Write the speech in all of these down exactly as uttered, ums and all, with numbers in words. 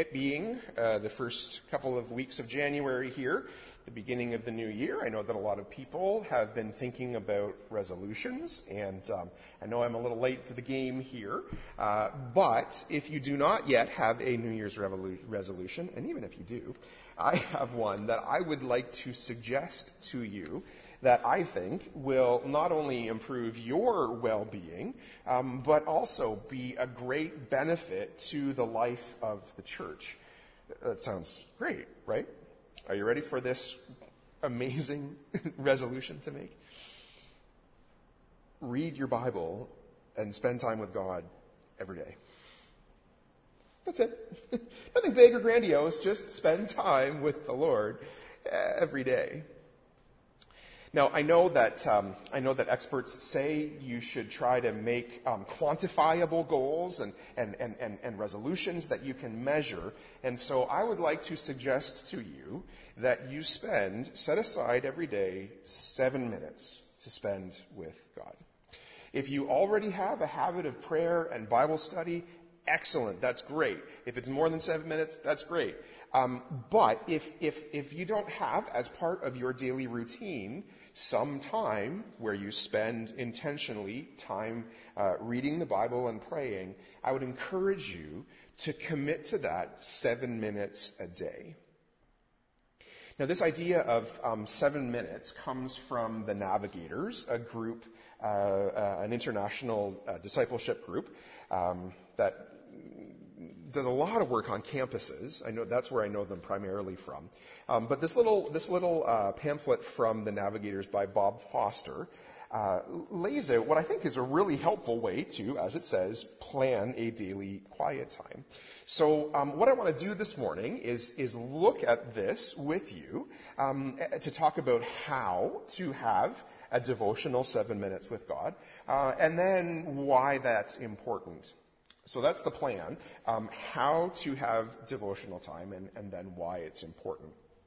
It being uh, the first couple of weeks of January here, the beginning of the new year, I know that a lot of people have been thinking about resolutions, and um, I know I'm a little late to the game here, uh, but if you do not yet have a New Year's revolu- resolution, and even if you do, I have one that I would like to suggest to you that I think will not only improve your well-being, um, but also be a great benefit to the life of the church. That sounds great, right? Are you ready for this amazing resolution to make? Read your Bible and spend time with God every day. That's it. Nothing big or grandiose, just spend time with the Lord every day. Now, I know that um, I know that experts say you should try to make um, quantifiable goals and, and, and, and, and resolutions that you can measure. And so I would like to suggest to you that you spend, set aside every day, seven minutes to spend with God. If you already have a habit of prayer and Bible study, excellent, that's great. If it's more than seven minutes, that's great. Um, but if, if, if you don't have, as part of your daily routine, some time where you spend intentionally time uh, reading the Bible and praying, I would encourage you to commit to that seven minutes a day. Now, this idea of um, seven minutes comes from the Navigators, a group, uh, uh, an international uh, discipleship group um, that does a lot of work on campuses. I know that's where I know them primarily from. Um, but this little this little uh, pamphlet from the Navigators by Bob Foster uh, lays out what I think is a really helpful way to, as it says, plan a daily quiet time. So um, what I want to do this morning is is look at this with you um, to talk about how to have a devotional seven minutes with God, uh, and then why that's important. So that's the plan, um, how to have devotional time and, and then why it's important.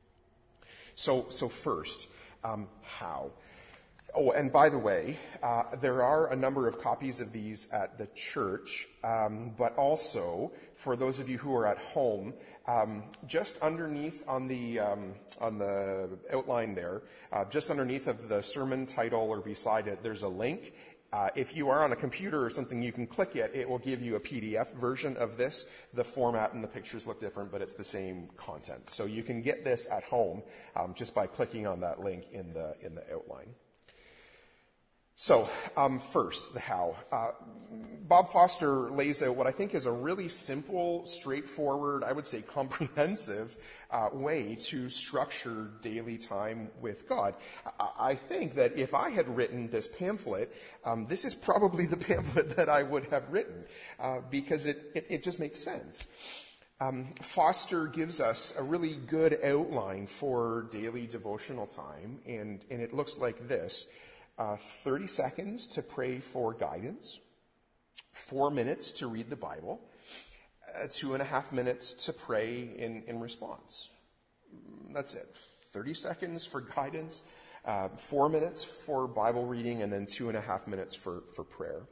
So, so first, um, how? Oh, and by the way, uh, there are a number of copies of these at the church, um, but also for those of you who are at home, um, just underneath on the um, on the outline there, uh, just underneath of the sermon title or beside it, there's a link. Uh, if you are on a computer or something, you can click it. It will give you a P D F version of this. The format and the pictures look different, but it's the same content. So you can get this at home um, just by clicking on that link in the in the outline. So um, first, the how. Uh, Bob Foster lays out what I think is a really simple, straightforward, I would say comprehensive uh, way to structure daily time with God. I, I think that if I had written this pamphlet, um, this is probably the pamphlet that I would have written uh, because it, it, it just makes sense. Um, Foster gives us a really good outline for daily devotional time, and, and it looks like this. Uh, thirty seconds to pray for guidance, four minutes to read the Bible, uh, two and a half minutes to pray in, in response. That's it. thirty seconds for guidance, uh, four minutes for Bible reading, and then two and a half minutes for, for prayer.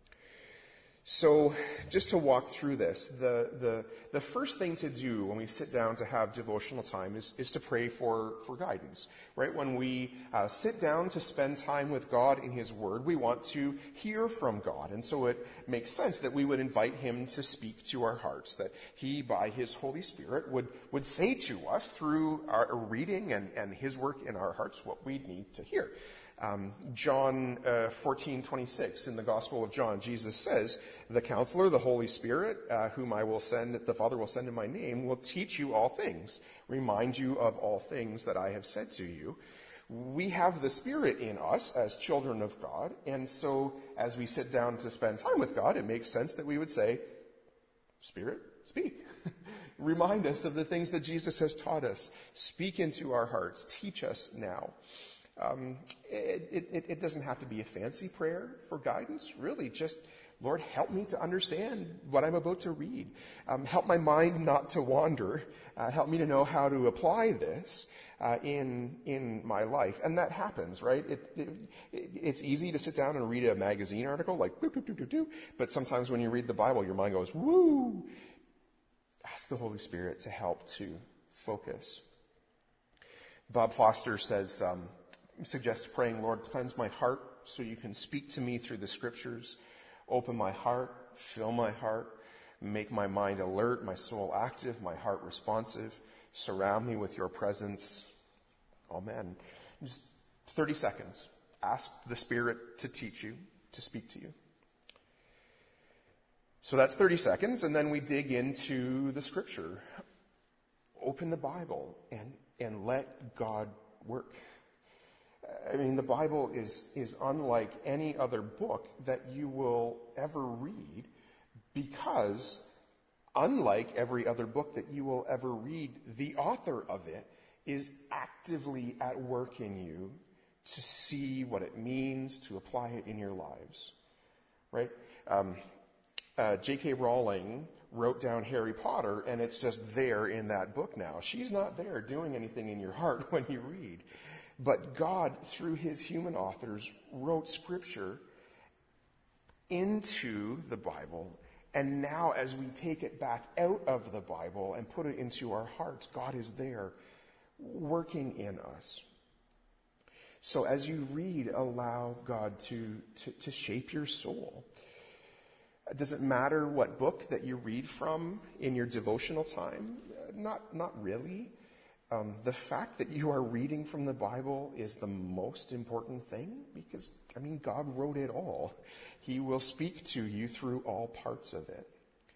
So just to walk through this, the, the, the first thing to do when we sit down to have devotional time is, is to pray for, for guidance, right? When we uh, sit down to spend time with God in His Word, we want to hear from God. And so it makes sense that we would invite Him to speak to our hearts, that He, by His Holy Spirit, would, would say to us through our reading and, and His work in our hearts what we need to hear. Um, John uh, fourteen twenty-six in the Gospel of John, Jesus says, "The Counselor, the Holy Spirit, uh, whom I will send, the Father will send in my name, will teach you all things, remind you of all things that I have said to you." We have the Spirit in us as children of God, and so as we sit down to spend time with God, it makes sense that we would say, "Spirit, speak." Remind us of the things that Jesus has taught us. Speak into our hearts. Teach us now. Um, it, it, it doesn't have to be a fancy prayer for guidance, really. Just, Lord, help me to understand what I'm about to read. Um, help my mind not to wander. Uh, help me to know how to apply this uh, in in my life. And that happens, right? It, it, it's easy to sit down and read a magazine article like, doo, doo, doo, doo, doo, but sometimes when you read the Bible, your mind goes, woo. ask the Holy Spirit to help to focus. Bob Foster says, um, suggests praying, Lord, cleanse my heart so you can speak to me through the scriptures. Open my heart, fill my heart, make my mind alert, my soul active, my heart responsive. Surround me with your presence. Amen. Just thirty seconds. Ask the Spirit to teach you, to speak to you. So that's thirty seconds, and then we dig into the scripture. Open the Bible and, and let God work. I mean, the Bible is, is unlike any other book that you will ever read, because unlike every other book that you will ever read, the author of it is actively at work in you to see what it means, to apply it in your lives, right? Um, uh, J K Rowling wrote down Harry Potter, and it's just there in that book now. She's not there doing anything in your heart when you read. But God, through his human authors, wrote scripture into the Bible. And now as we take it back out of the Bible and put it into our hearts, God is there working in us. So as you read, allow God to, to, to shape your soul. Does it matter what book that you read from in your devotional time? Not, not really. Um, the fact that you are reading from the Bible is the most important thing, because, I mean, God wrote it all. He will speak to you through all parts of it.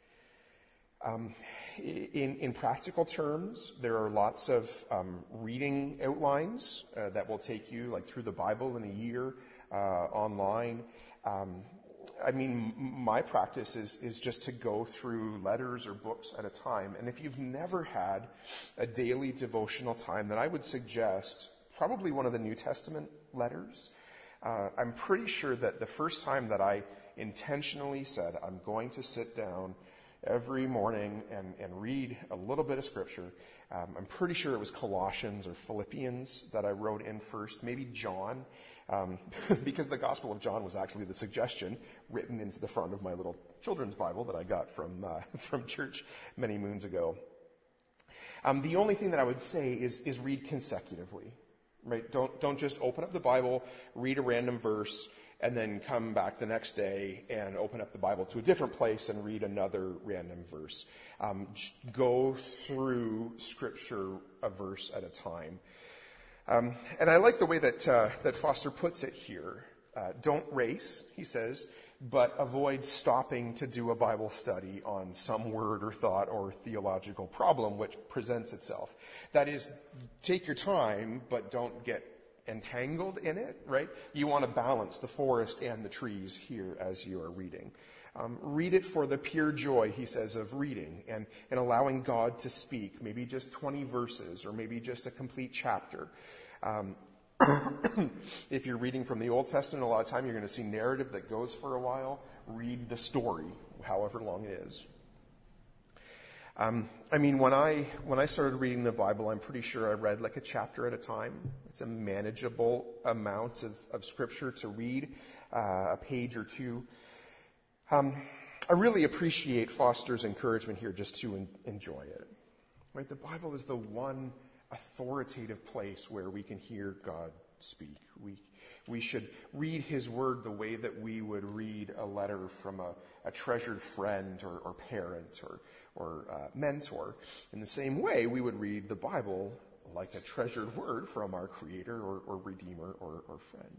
Um, in, in practical terms, there are lots of um, reading outlines uh, that will take you like through the Bible in a year uh, online. Um, I mean, my practice is, is just to go through letters or books at a time. And if you've never had a daily devotional time, then I would suggest probably one of the New Testament letters. Uh, I'm pretty sure that the first time that I intentionally said, I'm going to sit down every morning and, and read a little bit of scripture, um, I'm pretty sure it was Colossians or Philippians that I wrote in first, maybe John, um, because the Gospel of John was actually the suggestion written into the front of my little children's Bible that I got from uh, from church many moons ago. Um, the only thing that I would say is is read consecutively, right? Don't don't just open up the Bible, read a random verse, and then come back the next day and open up the Bible to a different place and read another random verse. Um, go through Scripture a verse at a time. Um, and I like the way that uh, that Foster puts it here. Uh, don't race, he says, but avoid stopping to do a Bible study on some word or thought or theological problem which presents itself. That is, take your time, but don't get entangled in it, right? You want to balance the forest and the trees here as you are reading. Um, read it for the pure joy, he says, of reading and, and allowing God to speak, maybe just twenty verses or maybe just a complete chapter. Um, if you're reading from the Old Testament, a lot of time you're going to see narrative that goes for a while. Read the story, however long it is. Um, I mean, when I when I started reading the Bible, I'm pretty sure I read like a chapter at a time. It's a manageable amount of, of scripture to read, uh, a page or two. Um, I really appreciate Foster's encouragement here just to en- enjoy it. Right? The Bible is the one authoritative place where we can hear God speak. We we should read his word the way that we would read a letter from a, a treasured friend or, or parent or, or uh, mentor. In the same way, we would read the Bible like a treasured word from our Creator or, or Redeemer or, or friend.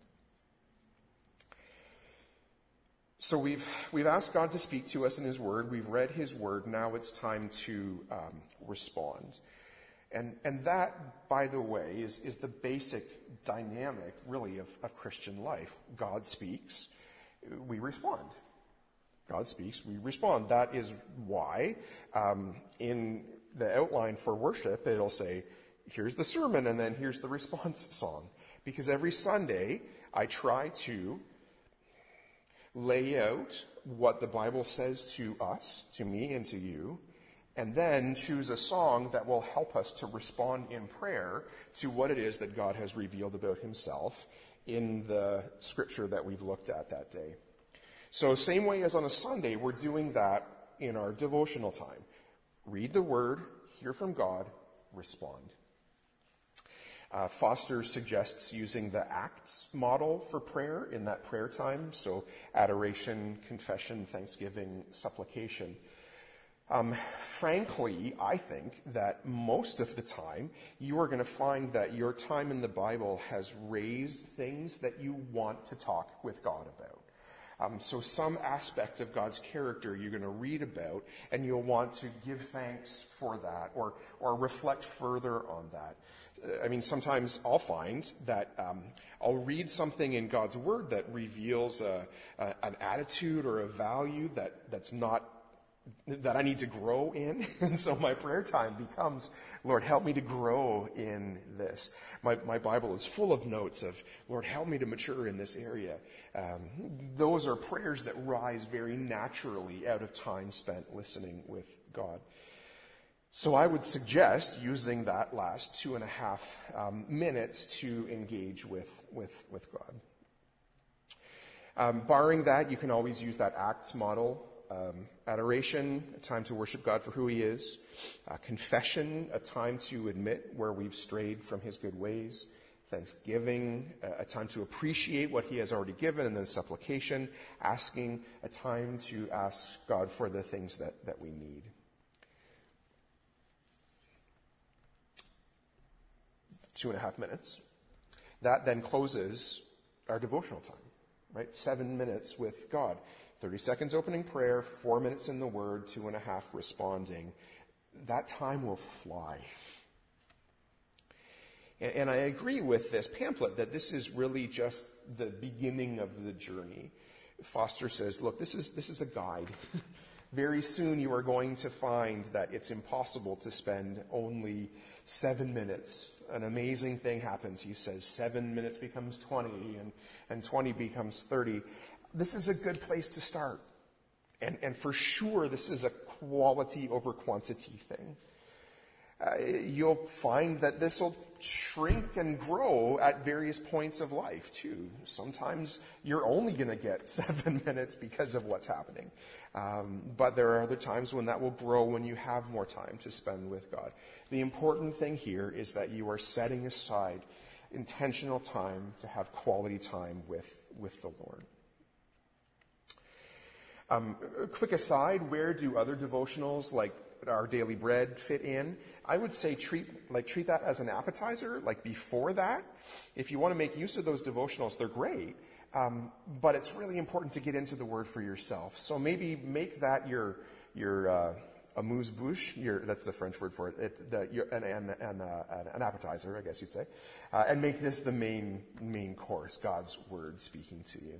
So we've we've asked God to speak to us in his word. We've read his word. Now it's time to um, respond. And and that, by the way, is, is the basic dynamic, really, of, of Christian life. God speaks, we respond. God speaks, we respond. That is why um, in the outline for worship, it'll say, here's the sermon, and then here's the response song. Because every Sunday, I try to lay out what the Bible says to us, to me and to you, and then choose a song that will help us to respond in prayer to what it is that God has revealed about himself in the scripture that we've looked at that day. So same way as on a Sunday, we're doing that in our devotional time. read the word, hear from God, respond. Uh, Foster suggests using the ACTS model for prayer in that prayer time, so adoration, confession, thanksgiving, supplication. Um, frankly, I think that most of the time you are going to find that your time in the Bible has raised things that you want to talk with God about. Um, so some aspect of God's character you're going to read about, and you'll want to give thanks for that or or reflect further on that. Uh, I mean, sometimes I'll find that um, I'll read something in God's Word that reveals a, a, an attitude or a value that, that's not that I need to grow in. And so my prayer time becomes, Lord, help me to grow in this. My, my Bible is full of notes of, Lord, help me to mature in this area. Um, those are prayers that rise very naturally out of time spent listening with God. So I would suggest using that last two and a half um, minutes to engage with, with, with God. Um, barring that, you can always use that ACTS model. Um, adoration, a time to worship God for who he is. Uh, confession, a time to admit where we've strayed from his good ways. Thanksgiving, uh, a time to appreciate what he has already given. And then supplication, asking, a time to ask God for the things that, that we need. Two and a half minutes. That then closes our devotional time, right? Seven minutes with God. thirty seconds opening prayer, four minutes in the Word, two and a half responding. That time will fly. And, and I agree with this pamphlet that this is really just the beginning of the journey. Foster says, look, this is, this is a guide. Very soon you are going to find that it's impossible to spend only seven minutes. An amazing thing happens. He says seven minutes becomes twenty, and, and twenty becomes thirty. This is a good place to start. And, and for sure, this is a quality over quantity thing. Uh, you'll find that this will shrink and grow at various points of life, too. Sometimes you're only going to get seven minutes because of what's happening. Um, but there are other times when that will grow when you have more time to spend with God. The important thing here is that you are setting aside intentional time to have quality time with, with the Lord. Um, a quick aside, where do other devotionals like Our Daily Bread fit in? I would say treat like treat that as an appetizer, like before that. If you want to make use of those devotionals, they're great. Um, but it's really important to get into the Word for yourself. So maybe make that your your uh, amuse-bouche. Your that's the French word for it. it the, your, an, an, an, uh, an appetizer, I guess you'd say, uh, and make this the main main course. God's Word speaking to you.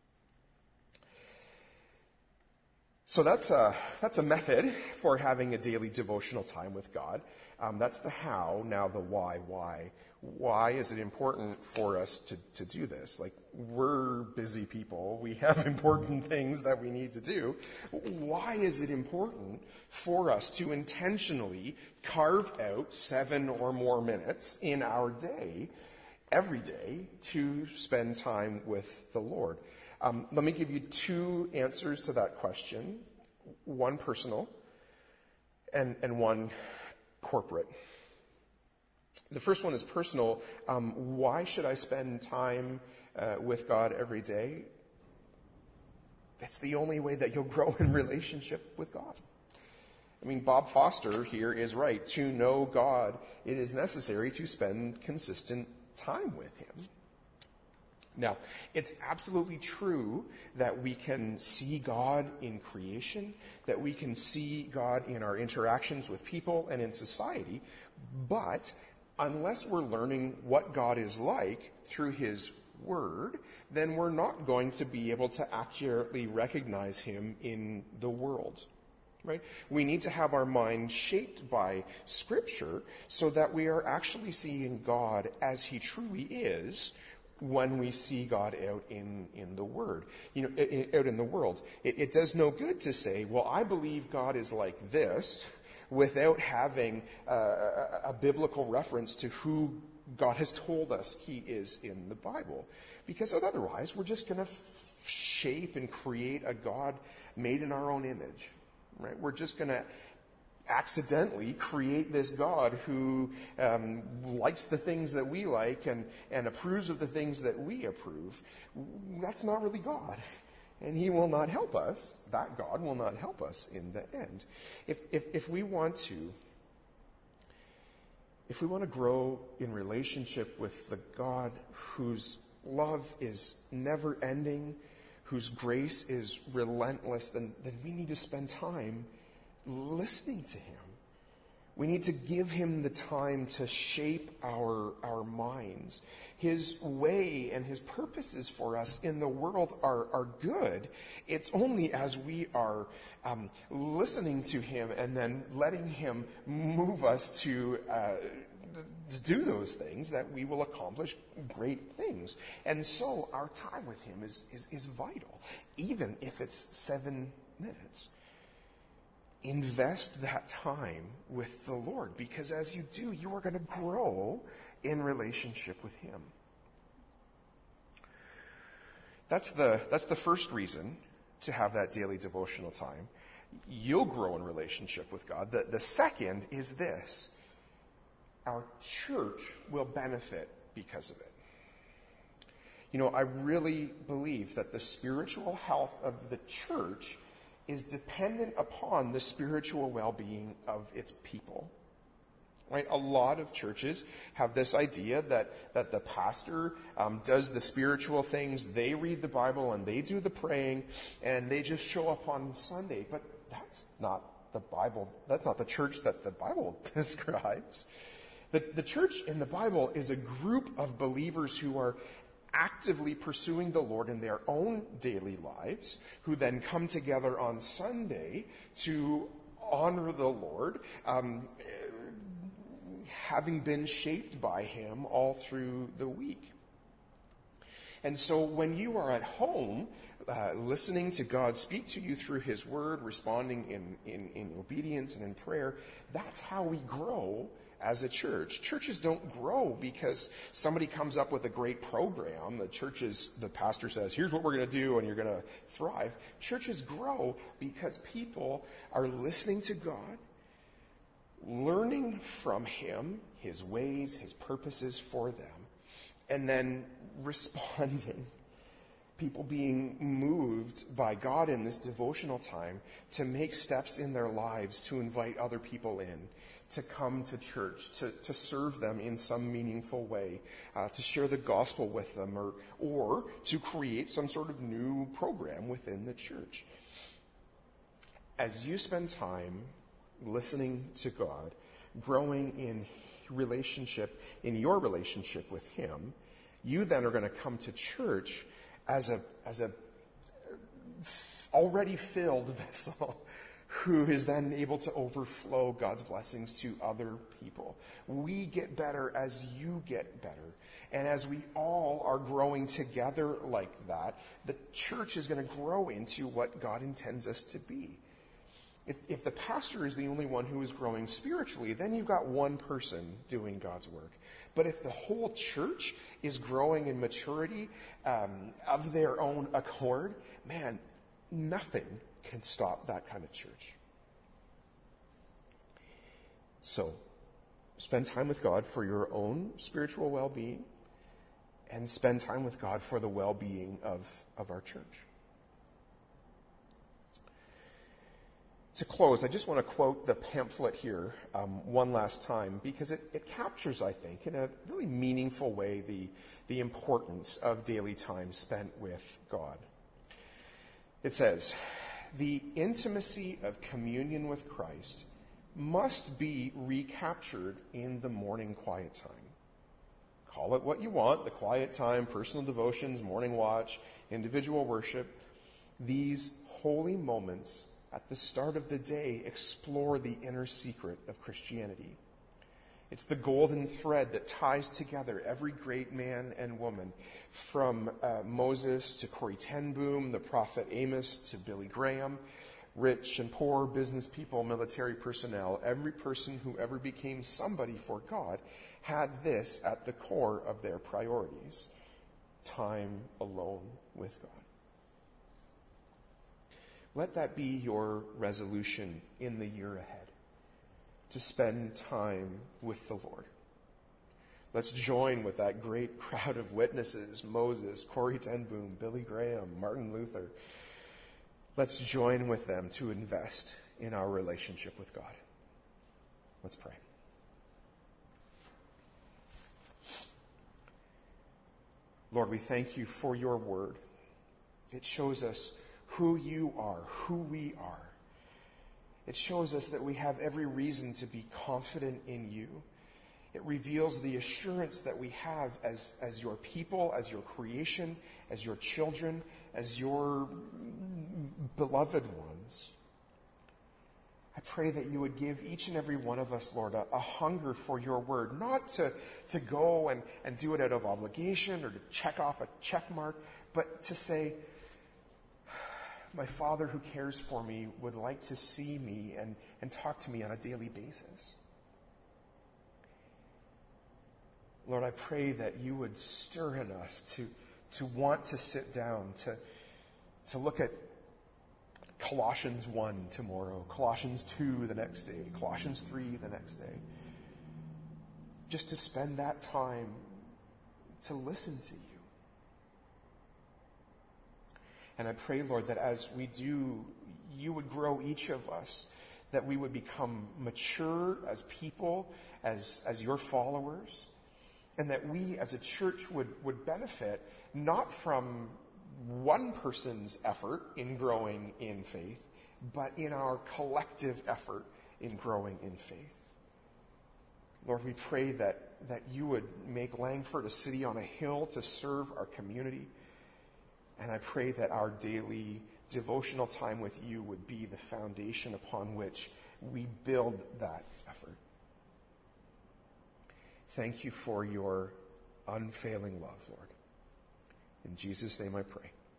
So that's a, that's a method for having a daily devotional time with God. Um, that's the how. Now the why. Why? Why is it important for us to, to do this? Like, we're busy people. We have important things that we need to do. Why is it important for us to intentionally carve out seven or more minutes in our day, every day, to spend time with the Lord? Um, let me give you two answers to that question, one personal and, and one corporate. The first one is personal. Um, why should I spend time uh, with God every day? That's the only way that you'll grow in relationship with God. I mean, Bob Foster here is right. To know God, it is necessary to spend consistent time with him. Now, it's absolutely true that we can see God in creation, that we can see God in our interactions with people and in society, but unless we're learning what God is like through his Word, then we're not going to be able to accurately recognize him in the world. Right? We need to have our mind shaped by Scripture so that we are actually seeing God as he truly is when we see God out in, in the Word, you know, out in the world. It, it does no good to say, well, I believe God is like this, without having uh, a, a biblical reference to who God has told us he is in the Bible. Because otherwise, we're just going to f- shape and create a God made in our own image. Right? We're just going to accidentally create this God who um, likes the things that we like and, and approves of the things that we approve. That's not really God. And he will not help us. That God will not help us in the end. If, if, if we want to, if we want to grow in relationship with the God whose love is never ending, whose grace is relentless, then, then we need to spend time listening to him. We need to give him the time to shape our, our minds. His way and his purposes for us in the world are, are good. It's only as we are um, listening to him and then letting him move us to, uh, to do those things that we will accomplish great things. And so our time with him is, is, is vital, even if it's seven minutes. Invest that time with the Lord, because as you do, you are going to grow in relationship with him. That's the, that's the first reason to have that daily devotional time. You'll grow in relationship with God. The, the second is this: our church will benefit because of it. You know, I really believe that the spiritual health of the church is dependent upon the spiritual well-being of its people. Right? A lot of churches have this idea that, that the pastor um, does the spiritual things, they read the Bible and they do the praying, and they just show up on Sunday. But that's not the Bible. That's not the church that the Bible describes. The, the church in the Bible is a group of believers who are actively pursuing the Lord in their own daily lives, who then come together on Sunday to honor the Lord, um, having been shaped by him all through the week. And so when you are at home, uh, listening to God speak to you through his word, responding in, in, in obedience and in prayer, that's how we grow as a church. Churches don't grow because somebody comes up with a great program. The churches, the pastor says, here's what we're going to do and you're going to thrive. Churches grow because people are listening to God, learning from him, his ways, his purposes for them, and then responding. People being moved by God in this devotional time to make steps in their lives to invite other people in, to come to church, to, to serve them in some meaningful way, uh, to share the gospel with them, or, or to create some sort of new program within the church. As you spend time listening to God, growing in relationship, in your relationship with him, you then are going to come to church as a, as a already filled vessel who is then able to overflow God's blessings to other people. We get better as you get better. And as we all are growing together like that, the church is going to grow into what God intends us to be. If, if the pastor is the only one who is growing spiritually, then you've got one person doing God's work. But if the whole church is growing in maturity um, of their own accord, man, nothing can stop that kind of church. So, spend time with God for your own spiritual well-being, and spend time with God for the well-being of, of our church. To close, I just want to quote the pamphlet here um, one last time, because it, it captures, I think, in a really meaningful way, the, the importance of daily time spent with God. It says, "The intimacy of communion with Christ must be recaptured in the morning quiet time. Call it what you want, the quiet time, personal devotions, morning watch, individual worship. These holy moments at the start of the day explore the inner secret of Christianity. It's the golden thread that ties together every great man and woman, from uh, Moses to Corrie ten Boom, the prophet Amos to Billy Graham, rich and poor, business people, military personnel. Every person who ever became somebody for God had this at the core of their priorities: time alone with God." Let that be your resolution in the year ahead. to spend time with the Lord. Let's join with that great crowd of witnesses, Moses, Corrie ten Boom, Billy Graham, Martin Luther. Let's join with them to invest in our relationship with God. Let's pray. Lord, we thank you for your word. It shows us who you are, who we are. It shows us that we have every reason to be confident in you. It reveals the assurance that we have as, as your people, as your creation, as your children, as your beloved ones. I pray that you would give each and every one of us, Lord, a, a hunger for your word, not to, to go and, and do it out of obligation or to check off a check mark, but to say, my Father who cares for me would like to see me and, and talk to me on a daily basis. Lord, I pray that you would stir in us to, to want to sit down, to, to look at Colossians one tomorrow, Colossians two the next day, Colossians three the next day. Just to spend that time to listen to you. And I pray, Lord, that as we do, you would grow each of us, that we would become mature as people, as, as your followers, and that we as a church would, would benefit not from one person's effort in growing in faith, but in our collective effort in growing in faith. Lord, we pray that, that you would make Langford a city on a hill to serve our community. And I pray that our daily devotional time with you would be the foundation upon which we build that effort. Thank you for your unfailing love, Lord. In Jesus' name I pray.